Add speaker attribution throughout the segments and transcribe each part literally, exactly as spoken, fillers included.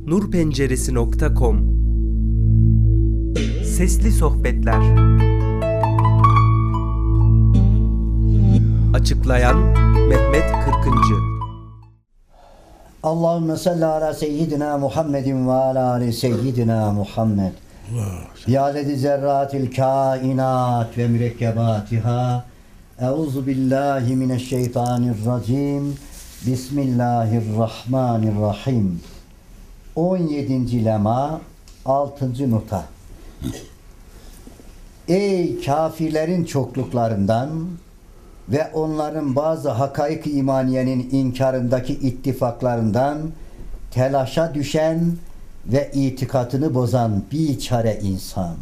Speaker 1: nurpenceresi nokta com. Sesli Sohbetler. Açıklayan Mehmet Kırkıncı.
Speaker 2: Allahümme salli ala seyyidina Muhammedin ve ala ali seyyidina Muhammed. Bi'adedi zerratil kainat ve mürekkebatiha. Euzu billahi mineşşeytanirracim. Bismillahirrahmanirrahim. on yedinci lema altıncı nota. Ey kafirlerin çokluklarından ve onların bazı hakaik-i imaniyenin inkarındaki ittifaklarından telaşa düşen ve itikadını bozan biçare insan.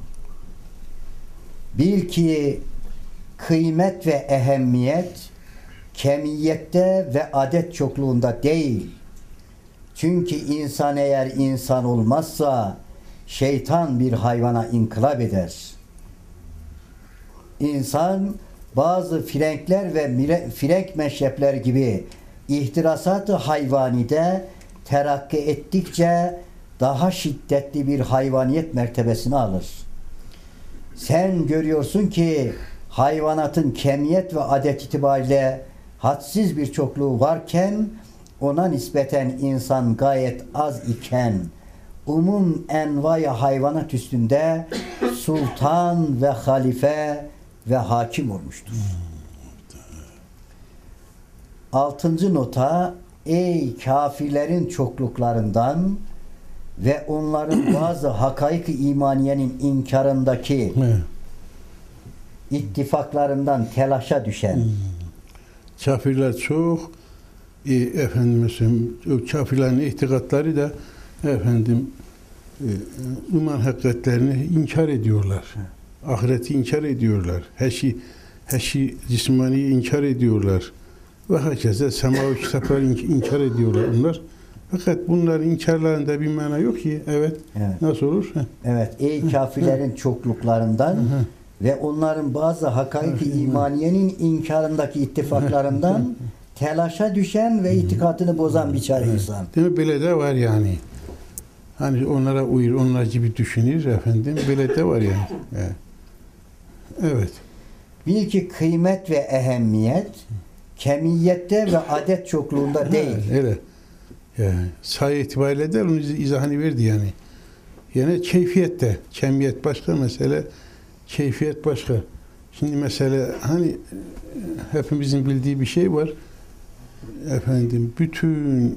Speaker 2: Bil ki kıymet ve ehemmiyet kemiyette ve adet çokluğunda değil. Çünkü insan eğer insan olmazsa şeytan bir hayvana inkılap eder. İnsan bazı frenkler ve frenk meşrepler gibi ihtirasat-ı hayvanide terakki ettikçe daha şiddetli bir hayvaniyet mertebesini alır. Sen görüyorsun ki hayvanatın kemiyet ve adet itibariyle hadsiz bir çokluğu varken ona nispeten insan gayet az iken umum envai hayvanat üstünde sultan ve halife ve hakim olmuştur. Altıncı nota: ey kafirlerin çokluklarından ve onların bazı hakaik-i imaniyenin inkarındaki ittifaklarından telaşa düşen.
Speaker 3: Hmm. Kafirler çok, e, efendim mesela kafirlerin itikatları da efendim e, iman hakikatlerini inkar ediyorlar. Ahireti inkar ediyorlar. Her şey, her şey cismaniyi inkar ediyorlar. Ve herkese semavi kitapları inkar ediyorlar onlar. Fakat bunların inkarlarında bir mana yok ki. Evet. Evet. Nasıl olur?
Speaker 2: Evet. Ey kafirlerin çokluklarından ve onların bazı hakaik-i imaniyenin inkarındaki ittifaklarından telaşa düşen ve itikadını bozan biçare insan.
Speaker 3: Değil mi? Böyle de var yani. Hani onlara uyur, onlar gibi düşünür efendim. Böyle de var yani. Evet. Evet.
Speaker 2: Bil ki kıymet ve ehemmiyet kemiyette ve adet çokluğunda değil.
Speaker 3: Öyle. Yani sayı itibariyle de onun izahını verdi yani. Yani keyfiyette. Kemiyet başka mesele, keyfiyet başka. Şimdi mesela hani hepimizin bildiği bir şey var. Efendim bütün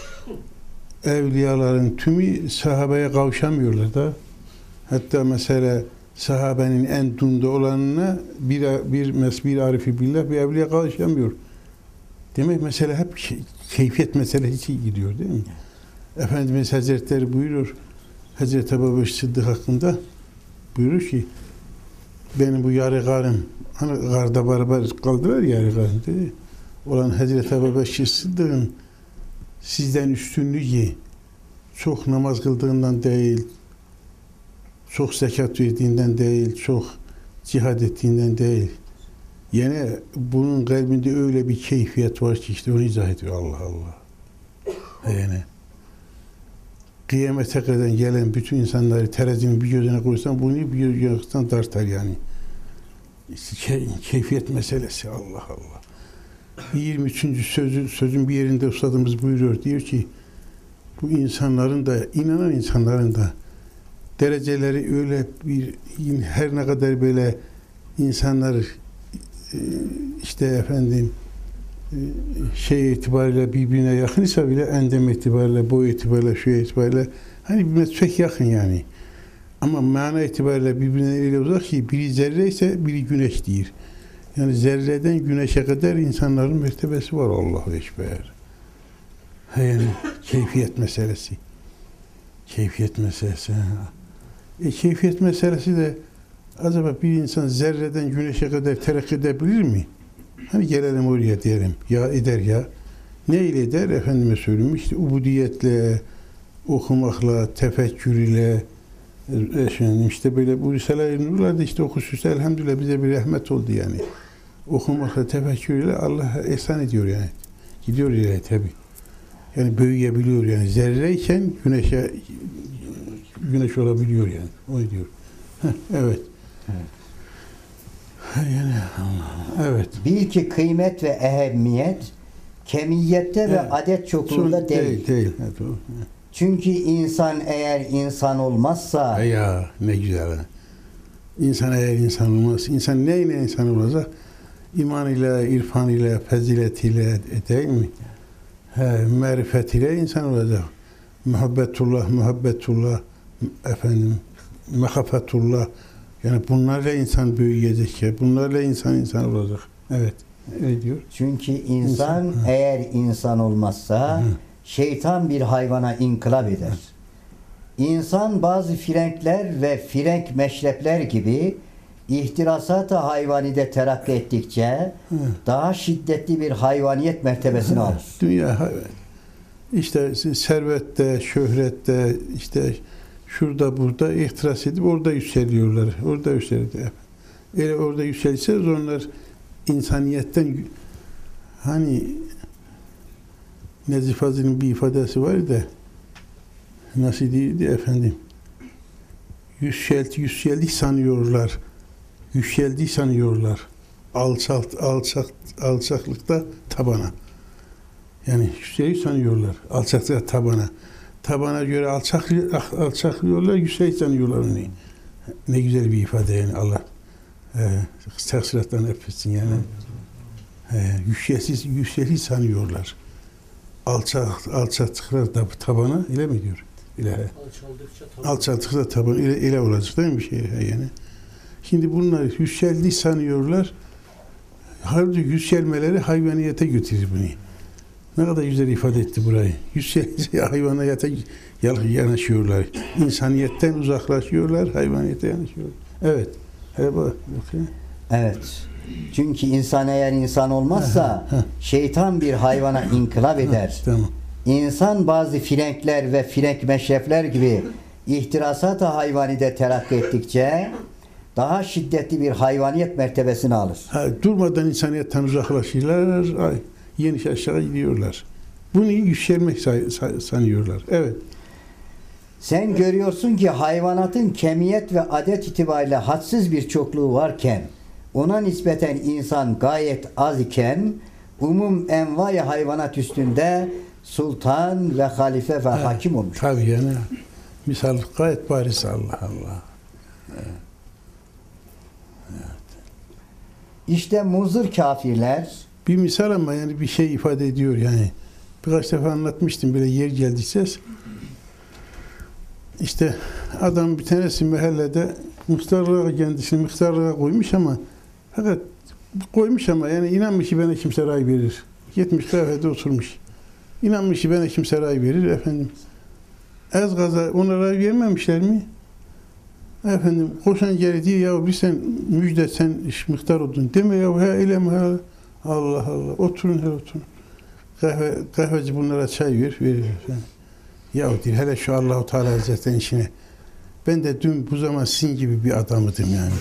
Speaker 3: evliyaların tümü sahabeye kavuşamıyorlar da. Hatta mesela sahabenin en dunda olanına bir bir mesbir arifi billah bir evliya kavuşamıyor. Demek mesela hep keyfiyet meselesi gidiyor değil mi? Efendimiz Hazretleri buyurur, Hazreti Ebubekir Sıddık hakkında buyurur ki benim bu yarı karım, hani karda beraber kaldılar yarı karım dedi. Olan Hazreti Ebubekir Sıddık'ın sizden üstünlüğü çok namaz kıldığından değil, çok zekat verdiğinden değil, çok cihad ettiğinden değil. Yine bunun kalbinde öyle bir keyfiyet var ki işte onu izah ediyor. Allah Allah. Yani kıyamete kadar gelen bütün insanları terazinin bir gözüne koysan bunu bir gözüne tartar yani. İşte keyfiyet meselesi. Allah Allah. yirmi üçüncü sözü, sözün bir yerinde ustadımız buyuruyor. Diyor ki bu insanların da inanan insanların da dereceleri öyle bir her ne kadar böyle insanlar işte efendim şey itibariyle birbirine yakınsa bile endam itibariyle, boy itibariyle, şu itibariyle hani birbirine çok yakın yani. Ama mana itibariyle birbirine öyle uzak ki biri zerre ise biri güneş değil. Yani zerreden güneşe kadar insanların mertebesi var. Allahu Ekber. Yani keyfiyet meselesi. Keyfiyet meselesi. E, keyfiyet meselesi de acaba bir insan zerreden güneşe kadar terakki edebilir mi? Hani gelelim oraya diyelim. Ya eder ya. Ne ile eder? Efendime söyleyeyim işte ubudiyetle, okumakla, tefekkür ile efendim işte böyle bu Risale-i Nur'larda işte o hususta elhamdülillah bize bir rahmet oldu yani. Okumakla, tefekkür ile Allah ihsan ediyor yani. Gidiyor ile tabi. yani büyüyebiliyor yani zerreyken güneşe güneş olabiliyor yani. O diyor. Heh, evet.
Speaker 2: Evet.
Speaker 3: Yani evet.
Speaker 2: Bil ki kıymet ve ehemmiyet kemiyette ve
Speaker 3: Evet.
Speaker 2: adet çokluğunda
Speaker 3: Son-
Speaker 2: değil.
Speaker 3: Değil. değil. Evet, o.
Speaker 2: Çünkü insan eğer insan olmazsa
Speaker 3: Ya ne güzel. Ha. İnsan eğer insan olmaz. İnsan neyle insan olacak? İman ile, irfan ile, fazilet ile değil mi? He, marifet ile insan olacak. Muhabbetullah, muhabbetullah, efendim, mehafetullah. Yani bunlarla insan büyüyecek ya. Bunlarla insan insan olacak. Evet. Öyle diyor.
Speaker 2: çünkü insan
Speaker 3: İnsan,
Speaker 2: eğer insan olmazsa
Speaker 3: Hı.
Speaker 2: şeytan bir hayvana inkılap eder. İnsan bazı frenkler ve frenk meşrepler gibi ihtirasat-ı hayvanide terakki ettikçe
Speaker 3: Hı.
Speaker 2: daha şiddetli bir hayvaniyet mertebesini alır.
Speaker 3: Dünya hayvan. İşte servette, şöhrette, işte şurada burada ihtiras edip orada yükseliyorlar. Orada yükseliyor. Eğer orada yükselse onlar insaniyetten, hani Nezih Fazıl'ın bir ifadesi var da nasıl diyeydi efendim? Yükseldi, yükseldi sanıyorlar. Yükseldi sanıyorlar. Alçak, alçak, alçaklıkta tabana. Yani yükseği sanıyorlar. Alçaklıkta tabana. Tabana göre alçak, alçaklıyorlar, yüksek sanıyorlar onu. Ne güzel bir ifade yani Allah. Ee, Teksirattan öpsün yani. Ee, yükselsiz, yükseği sanıyorlar. Alçak, alçaklıklar da tabana ile mi diyor? İle.
Speaker 4: Alçaldıkça taban.
Speaker 3: Alçaklıkta taban ile, ile olacak değil mi bir şey yani? Şimdi bunlar yükseldi sanıyorlar. Halbuki yükselmeleri hayvaniyete götürür bunu. Ne kadar güzel ifade etti burayı. Yükselince hayvaniyete yanaşıyorlar. İnsaniyetten uzaklaşıyorlar, hayvaniyete yanaşıyorlar. Evet. Evet. Okay.
Speaker 2: Evet. Çünkü insan eğer insan olmazsa şeytan bir hayvana inkılap eder.
Speaker 3: Tamam.
Speaker 2: İnsan bazı frenkler ve frenk meşrepler gibi ihtirasat-ı hayvanide terakki ettikçe daha şiddetli bir hayvaniyet mertebesini alır.
Speaker 3: Ha, durmadan insaniyetten uzaklaşıyorlar, ay, yeniş aşağı gidiyorlar. Bunu yükselmek say- say- sanıyorlar. Evet.
Speaker 2: Sen görüyorsun ki hayvanatın kemiyet ve adet itibariyle hadsiz bir çokluğu varken ona nispeten insan gayet az iken umum envai hayvanat üstünde sultan ve halife ve
Speaker 3: Ha,
Speaker 2: hakim olmuş.
Speaker 3: Tabii yani. Misal gayet bariz Allah Allah.
Speaker 2: İşte muzır kafirler
Speaker 3: Bir misal ama yani bir şey ifade ediyor yani. Birkaç defa anlatmıştım böyle yer geldiyse. İşte adam bir tanesi mahallede muhtarlığa kendisini muhtarlığa koymuş ama fakat koymuş ama yani inanmış ki bana kimse ray verir. Gitmiş kafede oturmuş. İnanmış ki bana kimse ray verir efendim. Az gaza ona ray vermemişler mi? Efendim koşan geri diyor ya bir sen müjde sen iş muhtar oldun deme ya he öyle mi ha? Allah Allah oturun hele oturun. Kahve, kahveci bunlara çay ver verir efendim. Ya diyor hele şu Allah-u Teala Hazretleri'nin işine. Ben de dün bu zaman sizin gibi bir adamıdım yani.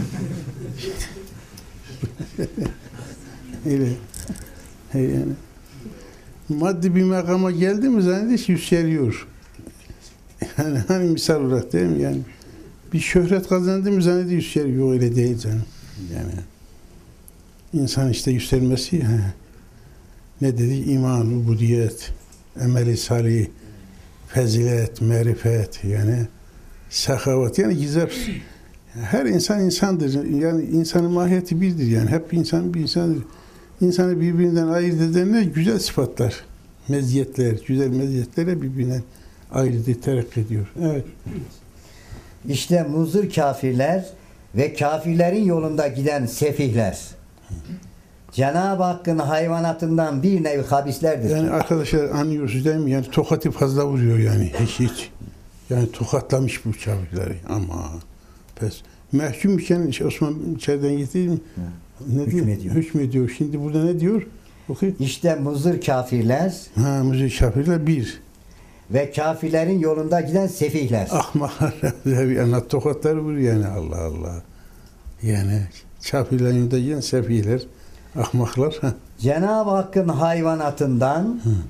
Speaker 3: öyle. öyle yani. Maddi bir makama geldi mi zannediyor yükseliyor. Yani hani misal olarak değil mi yani? Bir şöhret kazandı mı zannediyor yükseliyor. Öyle değil canım. Yani insan işte yükselmesi he. Ne dedi? İman, ubudiyet, emeli salih, fezilet, marifet yani sahavat yani gizem. Her insan insandır. Yani insanın mahiyeti birdir yani. Hep insan bir insandır. İnsanı birbirinden ayırt edenler güzel sıfatlar, meziyetler, güzel meziyetlerle birbirinden ayrı terakki ediyor. Evet.
Speaker 2: İşte muzır kafirler ve kafirlerin yolunda giden sefihler. Cenab-ı Hakk'ın hayvanatından bir nevi habislerdir.
Speaker 3: Yani arkadaşlar anlıyorsunuz değil mi? Yani tokatı fazla vuruyor yani. Hiç hiç. Yani tokatlamış bu kafirleri. Ama pes. Mahkum iken Osman içeriden getirdi mi? Ne
Speaker 2: Hükmediyor.
Speaker 3: diyor? Hükmediyor. Şimdi burada ne diyor? Okey.
Speaker 2: İşte muzır kafirler
Speaker 3: Ha, müzik kafirler bir.
Speaker 2: ve kafirlerin yolunda giden sefihler.
Speaker 3: Ahmaklar. Yani tokatları vuruyor yani Allah Allah. Yani kafirlerin yolunda giden sefihler. Ahmaklar.
Speaker 2: Cenab-ı Hakk'ın hayvanatından
Speaker 3: Hı.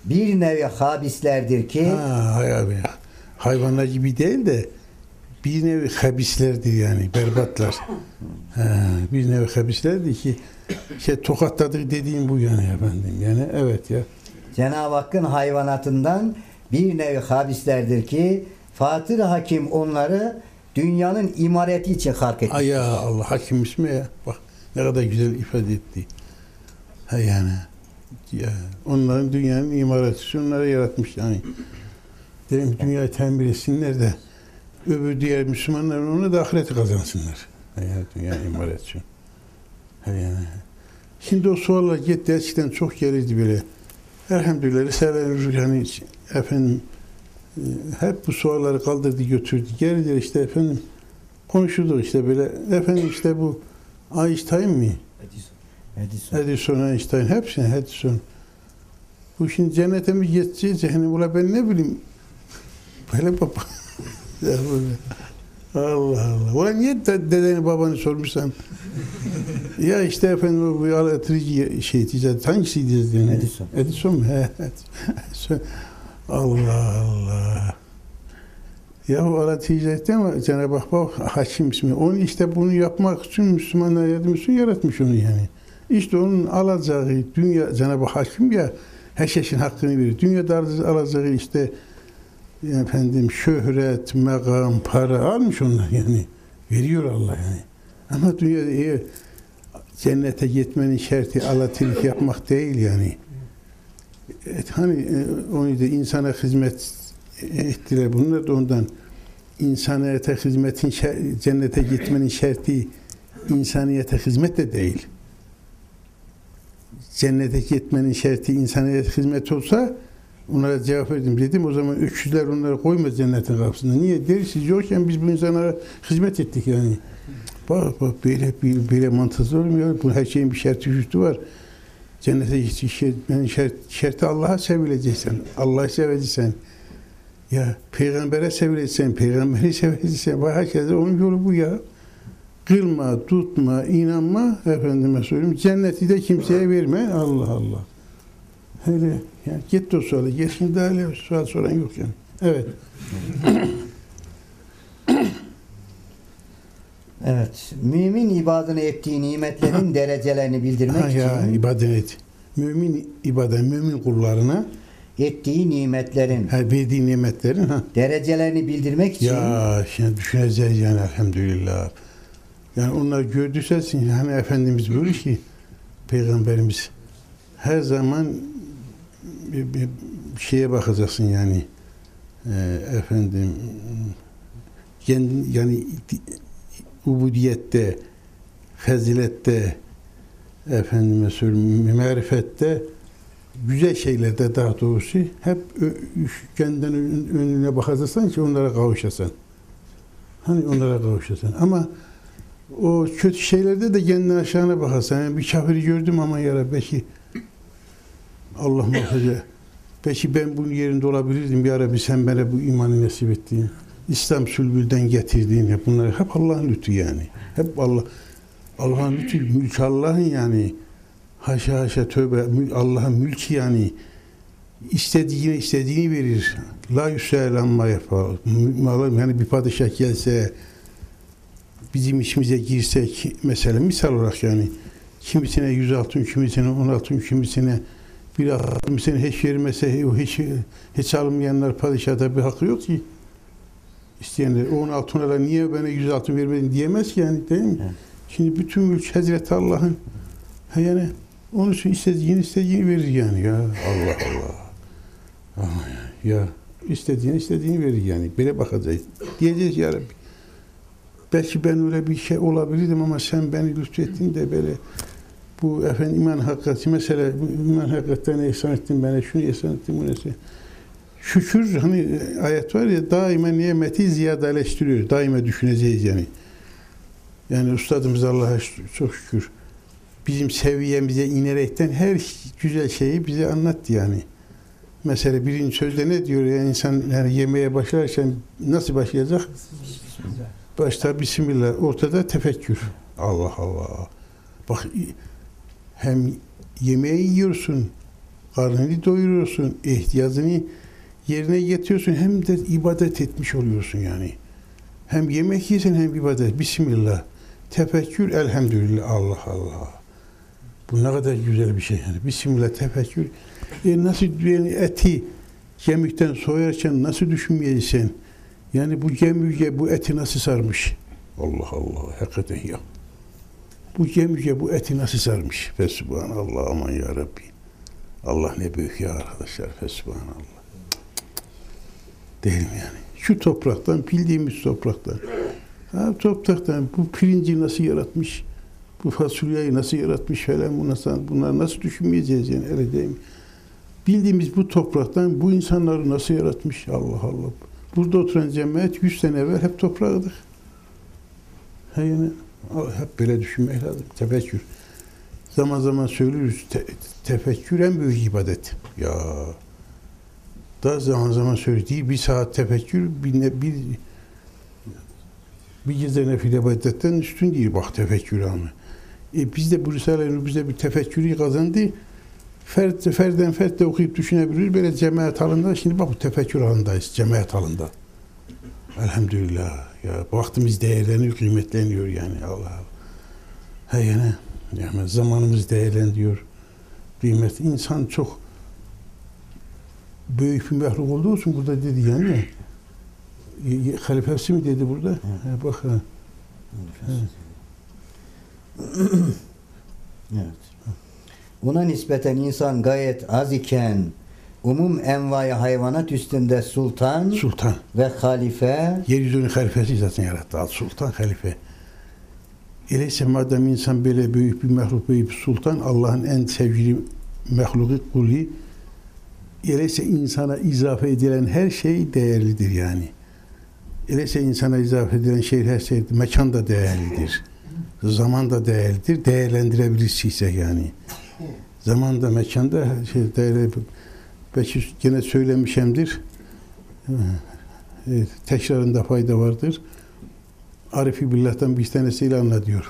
Speaker 2: bir nevi habislerdir ki
Speaker 3: Ha, hay abi. Hayvanlar gibi değil de bir nevi habislerdir yani, berbatlar. Ha, bir nevi habislerdir ki şey tokatladık dediğim bu yani efendim. Yani evet ya.
Speaker 2: Cenab-ı Hakk'ın hayvanatından bir nevi habislerdir ki Fatır Hakim onları dünyanın imareti için halk etmiş.
Speaker 3: Ay ya Allah, hakim ismi ya. Bak ne kadar güzel ifade etti. Ha yani. Ya, onların dünyanın imareti onları yaratmış yani. Dedim dünyayı temir etsinler de öbür diğer Müslümanların onu da ahireti kazansınlar. Ha yani dünya imareti için. Ha yani. Şimdi o suallar gitti eskiden çok gelirdi böyle. Elhamdülillah Risale-i yani efendim e, hep bu sualları kaldırdı götürdü. Geldiler işte efendim konuşurduk işte böyle efendim işte bu Einstein mi?
Speaker 2: Edison.
Speaker 3: Edison, Einstein hepsini Edison. Bu şimdi cennete mi geçeceğiz? Cehennem ula ben ne bileyim. Böyle baba. Ya böyle. Allah Allah. Ulan niye dedeni babanı sormuşsan? Ya işte efendim bu elektriği şey diyeceğiz. Hangisiydi yani?
Speaker 2: Edison.
Speaker 3: Edison mu? He. Edison. Allah Allah. Ya o elektriği ama Cenab-ı Hak bak hakim ismi. Onu işte bunu yapmak için Müslümanlar yardım için yaratmış onu yani. İşte onun alacağı dünya Cenab-ı Hak hakim ya her şeyin hakkını verir. Dünyada alacağı işte efendim şöhret, makam, para almış onlar yani. Veriyor Allah yani. Ama dünyada eğer cennete gitmenin şerti alatilik yapmak değil yani. Evet, hani onu da insana hizmet ettiler. Bunlar da ondan insaniyete hizmetin cennete gitmenin şerti insaniyete hizmet de değil. Cennete gitmenin şerti insaniyete hizmet olsa onlara cevap verdim. Dedim o zaman öküzler onları koymaz cennetin kapısında. Niye? Dersiz yokken biz bu insanlara hizmet ettik yani. Bak bak böyle böyle mantıksız olmuyor. Bu her şeyin bir şerti şurtu var. Cennete gitmenin şert, şerti Allah'a sevileceksen, Allah'ı seveceksen, ya peygambere sevileceksen, peygamberi seveceksen, bak herkese onun yolu bu ya. Kılma, tutma, inanma, efendime söyleyeyim, cenneti de kimseye verme. Allah Allah. Öyle, yani git o sualı, geçin daha öyle sual soran yok yani. Evet.
Speaker 2: Evet. Mümin ibadını ettiği nimetlerin derecelerini bildirmek
Speaker 3: Ha ya,
Speaker 2: için
Speaker 3: ibadet. Mümin ibadet, mümin kullarına
Speaker 2: ettiği nimetlerin
Speaker 3: ha, verdiği nimetlerin ha.
Speaker 2: derecelerini bildirmek için
Speaker 3: Ya şimdi düşüneceğiz yani elhamdülillah. Yani onlar gördüyse hani Efendimiz buyuruyor ki Peygamberimiz her zaman bir, bir şeye bakacaksın yani e, efendim kendin, yani ubudiyette, fezilette, efendime söyleyeyim, marifette, güzel şeylerde daha doğrusu hep kendin önüne bakacaksın ki onlara kavuşasın. Hani onlara kavuşasın. Ama o kötü şeylerde de kendine aşağına bakarsın. Yani bir kafiri gördüm ama ya belki Allah muhafaza. Belki ben bunun yerinde olabilirdim. Ya Rabbi sen bana bu imanı nasip ettin. İslam sülbülden getirdiğin hep bunlar hep Allah'ın lütfu yani. Hep Allah Allah'ın lütfu, mülk Allah'ın yani. Haşa haşa tövbe Allah'ın mülkü yani. İstediğine istediğini verir. La yüsel amma yapar. Yani bir padişah gelse bizim işimize girsek mesela misal olarak yani kimisine yüz altın, kimisine on altın, kimisine bir altın, kimisine hiç vermese o hiç hiç almayanlar padişahda bir hakkı yok ki. İsteyenler on altınlara niye bana yüz altın vermedin diyemez ki yani değil mi? Evet. Şimdi bütün mülk Hazreti Allah'ın yani onun için istediğini istediğini verir yani ya Allah Allah. Allah ya. Ya istediğini istediğini verir yani. Böyle bakacağız. Diyeceğiz ya Rabbi. Belki ben öyle bir şey olabilirdim ama sen beni lütfettin de böyle bu efendim iman hakikati mesela iman hakikatine ihsan ettin bana şunu ihsan ettin bunu ihsan. Şükür hani ayet var ya daima nimeti ziyadeleştiriyor. Daima düşüneceğiz yani. Yani Üstadımız Allah'a çok şükür bizim seviyemize inerekten her güzel şeyi bize anlattı yani. Mesela birinci sözde ne diyor ya insan yani yemeğe başlarken nasıl başlayacak? Başta Bismillah, ortada tefekkür. Allah Allah. Bak hem yemeği yiyorsun, karnını doyuruyorsun, ihtiyacını yerine getiriyorsun, hem de ibadet etmiş oluyorsun yani. Hem yemek yiyorsun hem ibadet. Bismillah. Tefekkür, elhamdülillah. Allah Allah. Bu ne kadar güzel bir şey yani. Bismillah, tefekkür. E nasıl yani eti kemikten soyarken nasıl düşünmeyeceksin? Yani bu gemüge bu eti nasıl sarmış? Allah Allah. Hakikaten ya. Bu gemüge bu eti nasıl sarmış? Fesubhanallah, aman ya Rabbi. Allah ne büyük ya arkadaşlar. Fesubhanallah. Değil mi yani? Şu topraktan, bildiğimiz topraktan. Ha, topraktan bu pirinci nasıl yaratmış? Bu fasulyeyi nasıl yaratmış falan, bu nasıl, bunlar nasıl düşünmeyeceğiz yani, öyle değil mi? Bildiğimiz bu topraktan bu insanları nasıl yaratmış? Allah Allah. Burada oturan cemaat yüz sene evvel hep toprağıdır. Ha yani hep böyle düşünmek lazım. Tefekkür. Zaman zaman söylüyoruz, te, tefekkür en büyük ibadet. Ya da zaman zaman söylediği bir saat tefekkür bir, ne, bir bir gece nefile ibadetten üstün değil. Bak tefekkür anı. E biz de bu Risale-i bize bir tefekkürü kazandı. Fert, ferden fertle okuyup düşünebiliriz. Böyle cemaat halinde. Şimdi bak bu tefekkür halindayız. Cemaat halinde. Elhamdülillah. Ya vaktimiz değerleniyor, kıymetleniyor yani. Allah Allah. He yani, yani zamanımız değerleniyor. Kıymet. İnsan çok büyük bir mehluk olduğu için burada dedi yani. Halifesi mi dedi burada? He, bak ha.
Speaker 2: Evet. Ona nispeten insan gayet az iken umum envai hayvanat üstünde sultan,
Speaker 3: Sultan.
Speaker 2: ve halife,
Speaker 3: Yeryüzünün halifesi zaten yarattı. Ad sultan, halife. Öyleyse madem insan böyle büyük bir mehluk, büyük bir sultan, Allah'ın en sevgili mehluku kulü, öyleyse insana izafe edilen her şey değerlidir yani. Öyleyse insana izafe edilen şey, her şey, mekan da değerlidir. Zaman da değerlidir. Değerlendirebilirsiyse yani. Zaman da, mekan da şey, değerli. Belki gene söylemişemdir. Evet, tekrarında fayda vardır. Arif-i Billah'tan bir tanesiyle anlatıyor.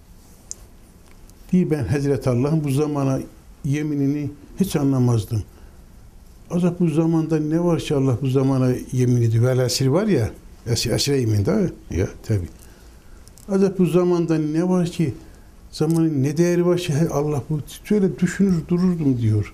Speaker 3: Diye ben Hazreti Allah'ın bu zamana yeminini hiç anlamazdım. Acaba bu zamanda ne var ki Allah bu zamana yemin ediyor? Vel esir var ya, esir, esire yemin de ya tabii. Acaba bu zamanda ne var ki, zamanın ne değeri var ki Allah bu, şöyle düşünür dururdum diyor.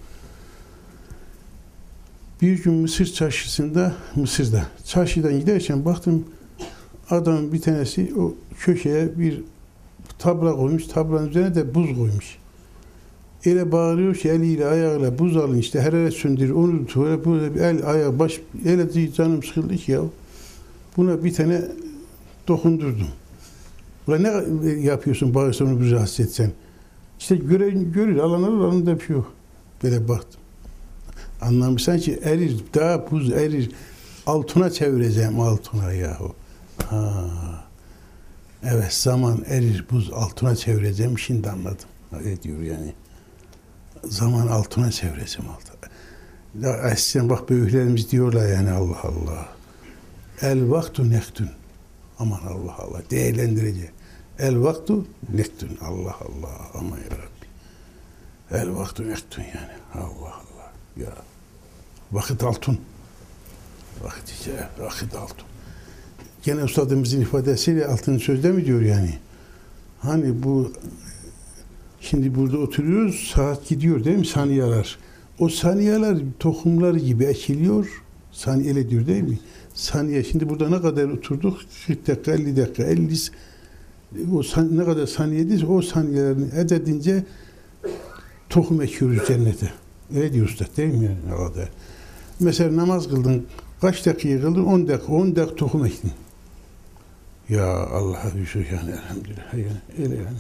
Speaker 3: Bir gün Mısır çarşısında, Mısır'da, çarşıdan giderken baktım adamın bir tanesi o köşeye bir tabla koymuş, tablanın üzerine de buz koymuş. Öyle bağırıyor ki eliyle ayağıyla buz alın işte, hararet söndürür, onu böyle böyle el, ayağı, baş, öyle canım sıkıldı ki ya. Buna bir tane dokundurdum. Ulan ne yapıyorsun, bağırsa onu bir rahatsız etsen. İşte gören görür, alan alır, alında bir şey yok. Böyle baktım. Anlamışsan ki erir, daha buz erir. Altına çevireceğim, altına yahu. Ha. Evet, zaman erir, buz altına çevireceğim, şimdi anladım. Ne diyor yani? Zaman altına çevireceğim, altına. Ya eskiden bak büyüklerimiz diyorlar yani, Allah Allah. El vaktu nektün. Aman Allah Allah, değerlendireceğim. El vaktu nektün. Allah Allah, aman ya Rabbi. El vaktu nektün yani. Allah Allah. Ya. Vakit altın. Vakit içe, vakit altın. Gene ustadımızın ifadesiyle altın sözde mi diyor yani? Hani bu şimdi burada oturuyoruz, saat gidiyor değil mi? Saniyeler. O saniyeler tohumlar gibi ekiliyor. Saniye diyor değil mi? Saniye. Şimdi burada ne kadar oturduk? kırk dakika, elli dakika, elli o san, ne kadar saniyediyse o saniyelerini ededince tohum ekiyoruz cennete. Öyle diyor usta değil mi yani? Ne kadar? Mesela namaz kıldın, kaç dakika kıldın? on dakika, on dakika tohum ektin. Ya Allah'a bir şey yani, elhamdülillah yani, öyle yani.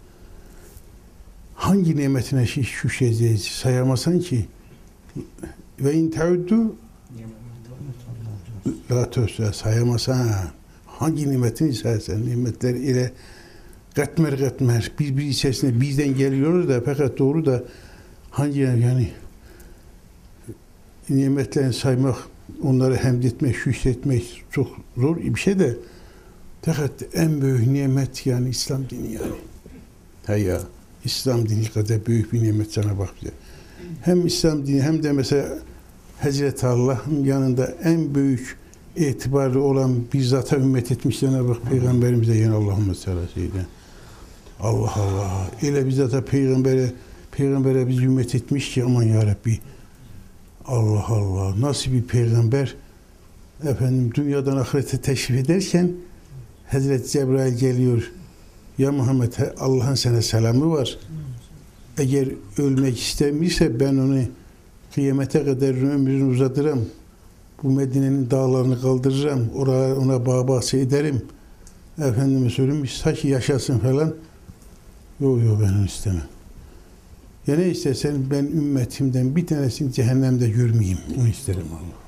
Speaker 3: Hangi nimetine şükredeceğiz sayamasan ki, ve in teuddu la töse sayamasan, hangi nimetini sayarsan, nimetler ile katmer katmer, birbiri içerisinde bizden geliyoruz da fakat doğru da hangi yani nimetlerini saymak, onları hamd etmek, şükretmek çok zor bir şey de fakat en büyük nimet yani İslam dini yani. He ya, İslam dini kadar büyük bir nimet sana bak bize. hem İslam dini hem de mesela Hazreti Allah'ın yanında en büyük itibarlı olan bir zata ümmet etmiş Cenab-ı Hak Peygamberimize yine Allahümme sallallahu aleyhi ve sellem. Allah Allah. Öyle bir zata peygambere peygambere biz ümmet etmiş ki aman ya Rabbi. Allah Allah. Nasıl bir peygamber? Efendim dünyadan ahirete teşrif ederken Hazreti Cebrail geliyor. Ya Muhammed Allah'ın sana selamı var. Eğer ölmek istemişse ben onu kıyamete kadar ömrünü uzatırım. Bu Medine'nin dağlarını kaldırırım. Oraya ona bağ bahçe ederim. Efendime söyleyeyim saç yaşasın falan. Yok yok ben onu istemem. Ya ne istersen ben ümmetimden bir tanesini cehennemde görmeyeyim. Onu isterim Allah.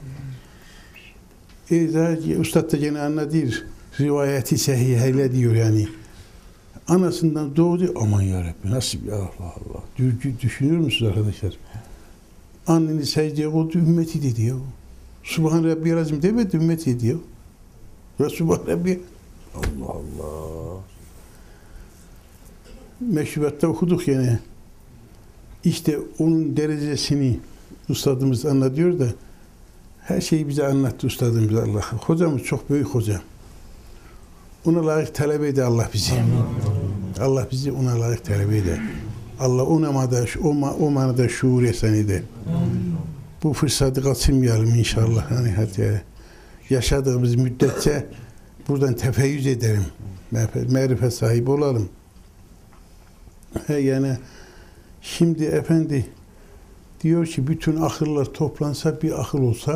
Speaker 3: E daha Üstad da gene anlatıyor. Rivayeti sehiheyle diyor yani. Anasından doğdu. Aman yarabbi nasıl bir Allah Allah. Düşünüyor musunuz arkadaşlar? Anneni secdeye koydu ümmeti dedi ya. Subhan Rabbi Razim demedi ümmeti dedi ya. Ya Subhan Rabbi. Allah Allah. Meşrubatta okuduk yani. İşte onun derecesini ustadımız anlatıyor da her şeyi bize anlattı ustadımız Allah. Hocamız çok büyük hoca. Ona layık talep eder Allah bizi. Allah bizi ona layık talep eder. Allah ona manada, o, o manada şuur ihsan eder. Bu fırsatı kaçırmayalım inşallah. Yani hadi yaşadığımız müddetçe buradan tefeyyüz edelim. Marifet sahibi olalım. He yani şimdi efendi diyor ki bütün akıllar toplansa bir akıl olsa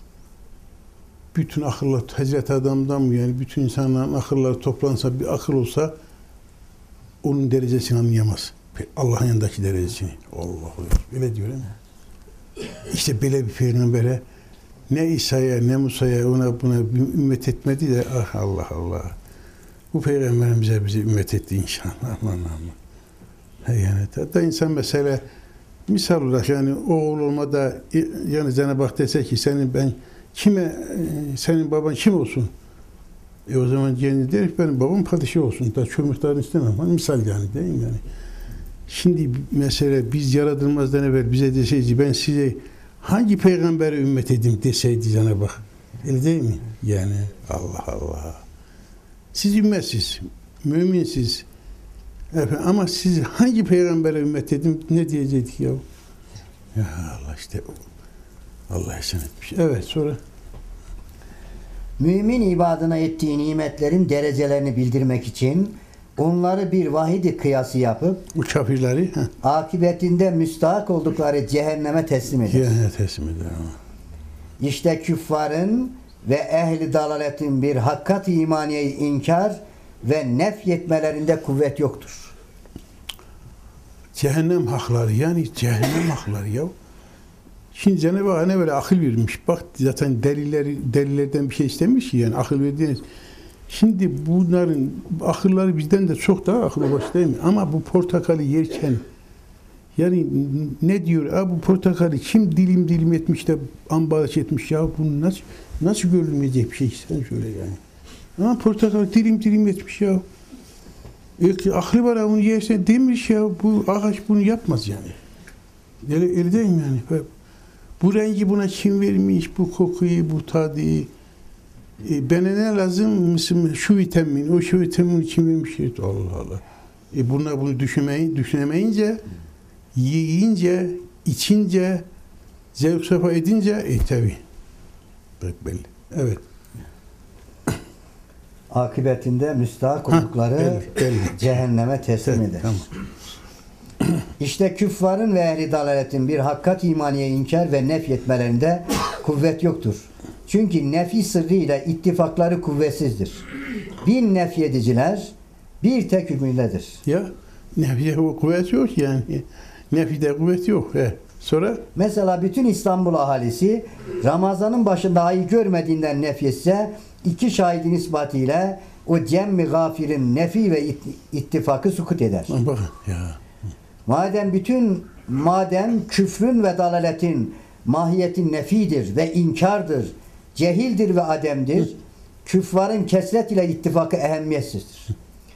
Speaker 3: bütün akıllar Hazreti Adam'dan mı yani bütün insanların akılları toplansa bir akıl olsa onun derecesini anlayamaz. Allah'ın yanındaki derecesini. Allah öyle diyor değil mi? İşte böyle bir peygambere ne İsa'ya ne Musa'ya ona buna ümmet etmedi de ah Allah Allah. Bu peygamberimize bize ümmet etti inşallah. Aman aman. Yani hatta insan mesela misal olarak yani oğul olmada yani Cenab-ı Hak dese ki senin ben kime senin baban kim olsun? E o zaman kendi der ki benim babam padişah olsun. Da çok miktarını istemem. Hani misal yani değil mi yani? Şimdi mesela biz yaratılmazdan evvel bize deseydi ben size hangi peygambere ümmet edeyim deseydi Cenab-ı Hak. Öyle değil mi? Yani Allah Allah. Siz ümmetsiz, müminsiz. Efendim, ama siz hangi peygambere ümmet edin ne diyecektik ya? Ya Allah işte Allah ihsan etmiş. Evet sonra.
Speaker 2: Mümin ibadına ettiği nimetlerin derecelerini bildirmek için onları bir vahidi kıyası yapıp
Speaker 3: Bu kafirleri heh.
Speaker 2: akibetinde müstahak oldukları cehenneme teslim eder.
Speaker 3: Cehenneme teslim eder ama.
Speaker 2: İşte küffarın ve ehli dalaletin bir hakkat-ı imaniyeyi inkar ve nefyetmelerinde kuvvet yoktur.
Speaker 3: Cehennem hakları yani cehennem hakları ya. Şimdi Cenab-ı Hak ne böyle akıl vermiş. Bak zaten delilleri delillerden bir şey istemiş ki yani akıl verdiğiniz. Şimdi bunların akılları bizden de çok daha akıllı baş değil mi? Ama bu portakalı yerken yani ne diyor? Ha, bu portakalı kim dilim dilim etmiş de ambalaj etmiş ya bunu nasıl nasıl görülmeyecek bir şey sen söyle yani. Ama portakal dilim dilim etmiş ya. E, aklı var onu yersen demiş ya bu ağaç bunu yapmaz yani. Öyle, öyle değil mi yani? Bu rengi buna kim vermiş? Bu kokuyu, bu tadı. E, bana ne lazım? Şu vitamin, o şu vitamin kim vermiş? Allah Allah. E bunlar bunu düşünmeyi, düşünemeyince, yiyince, içince, zevk sefa edince, e tabi. Bak belli. Evet.
Speaker 2: Akibetinde müstahak oldukları
Speaker 3: belli, belli.
Speaker 2: cehenneme teslim eder.
Speaker 3: Tamam.
Speaker 2: İşte küffarın ve ehli dalaletin bir hakkat imaniye inkar ve nefyetmelerinde kuvvet yoktur. Çünkü nefi sırrıyla ittifakları kuvvetsizdir. Bin nefyediciler bir tek hükmündedir.
Speaker 3: Ya nefide kuvvet yok yani. Nefide kuvvet yok. He. Sonra?
Speaker 2: Mesela bütün İstanbul ahalisi Ramazan'ın başında ayı görmediğinden nefyetse iki şahidin ispatıyla o cem-mi gafirin nefi ve ittifakı sukut eder.
Speaker 3: Bakın ya.
Speaker 2: Madem bütün madem küfrün ve dalaletin mahiyetin nefidir ve inkardır, cehildir ve ademdir, küffarın kesret ile ittifakı ehemmiyetsizdir.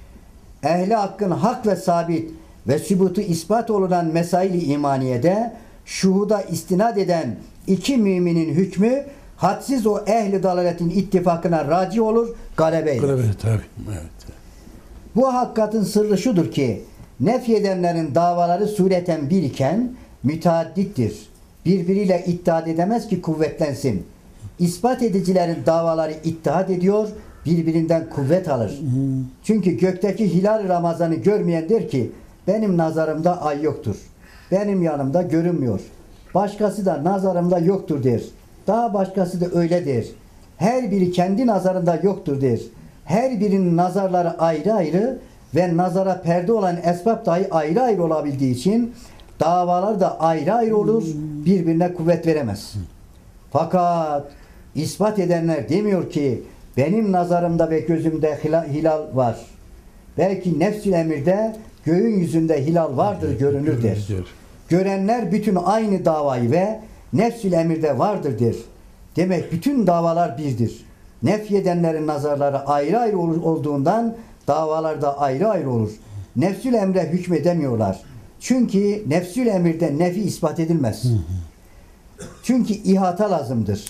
Speaker 2: Ehli hakkın hak ve sabit ve sübutu ispat olunan mesail-i imaniyede şuhuda istinad eden iki müminin hükmü hadsiz o ehli dalaletin ittifakına raci olur, galebe eder.
Speaker 3: Galebe tabii. Evet.
Speaker 2: Bu hakikatin sırrı şudur ki nefyedenlerin davaları sureten bir iken müteaddittir. Birbiriyle iddiat edemez ki kuvvetlensin. İspat edicilerin davaları ittihat ediyor, birbirinden kuvvet alır. Çünkü gökteki hilal Ramazan'ı görmeyen der ki benim nazarımda ay yoktur. Benim yanımda görünmüyor. Başkası da nazarımda yoktur der. Daha başkası da öyle der. Her biri kendi nazarında yoktur der. Her birinin nazarları ayrı ayrı ve nazara perde olan esbab dahi ayrı ayrı olabildiği için davalar da ayrı ayrı olur, birbirine kuvvet veremez. Fakat ispat edenler demiyor ki benim nazarımda ve gözümde hilal var. Belki nefs-i emirde göğün yüzünde hilal vardır, görünür der. Görenler bütün aynı davayı ve nefs-i emirde vardır der. Demek bütün davalar birdir. Nefyedenlerin nazarları ayrı ayrı olduğundan davalar da ayrı ayrı olur. Nefsül emre hükmedemiyorlar. Çünkü nefsül emirde nefi ispat edilmez. Çünkü ihata lazımdır.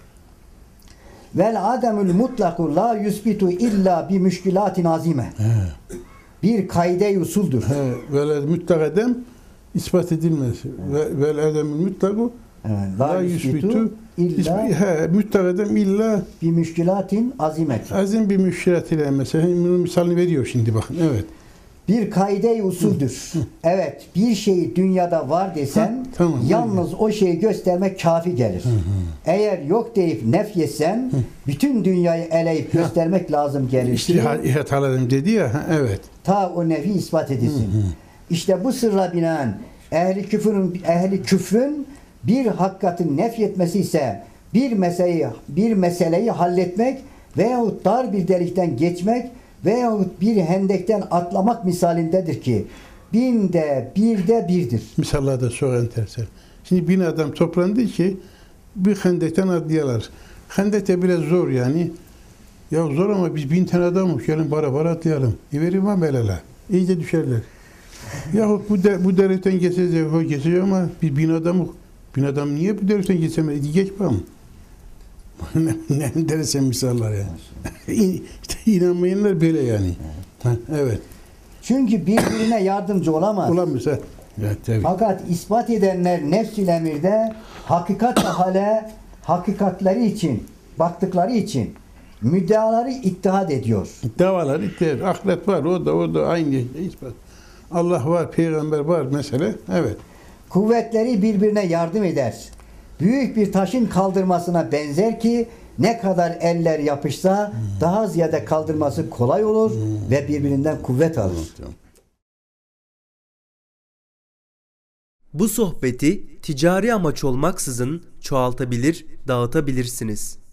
Speaker 2: Vel ademül mutlaku la yusbitu illa bi müşkilatin azime. Bir kaide-i usuldur.
Speaker 3: Vel mutlak edem ispat edilmez. Vel ademül mutlaku
Speaker 2: Evet,
Speaker 3: la yusbitu illa he mutlak edem illa
Speaker 2: bi müşkilatin azimet.
Speaker 3: Azim bir müşkilat ile mesela bunun misalini veriyor şimdi bakın. Evet.
Speaker 2: Bir kaide-i usuldür. Evet, bir şey dünyada var desen
Speaker 3: ha, tamam,
Speaker 2: yalnız öyle. O şeyi göstermek kafi gelir. Hı hı. Eğer yok deyip nefyetsen bütün dünyayı eleyip ha. göstermek lazım gelir.
Speaker 3: İşte ihatalarım dedi ya, ha, evet.
Speaker 2: Ta o nefi ispat edilsin. Hı hı. İşte bu sırra binaen ehli küfrün ehli küfrün bir hakikatin nefyetmesi ise bir meseleyi bir meseleyi halletmek veyahut dar bir delikten geçmek veyahut bir hendekten atlamak misalindedir ki binde birde birdir.
Speaker 3: Misallar da çok enteresan. Şimdi bin adam toplandı ki bir hendekten atlayalar. Hendek de biraz zor yani. Ya zor ama biz bin tane adamız. Gelin bara bara atlayalım. E verin var belala. İyice düşerler. Yahut bu de, bu delikten geçecek, o geçecek ama biz bin adamız. Bin adam niye bu delikten geçemez? Geç bakalım. ne, ne enteresan misallar yani. İşte inanmayanlar böyle yani. Ha, evet.
Speaker 2: Çünkü birbirine yardımcı olamaz.
Speaker 3: Olamaz ha. Evet, tabii.
Speaker 2: Fakat ispat edenler nefs-i emirde hakikat hale hakikatleri için baktıkları için müddeaları ittihad ediyor.
Speaker 3: Davalar ittihad. Ahiret var. O da o da aynı ispat. Allah var, peygamber var mesele. Evet.
Speaker 2: Kuvvetleri birbirine yardım eder. Büyük bir taşın kaldırmasına benzer ki ne kadar eller yapışsa hmm. daha ziyade kaldırması kolay olur hmm. ve birbirinden kuvvet alır.
Speaker 1: Bu sohbeti ticari amaç olmaksızın çoğaltabilir, dağıtabilirsiniz.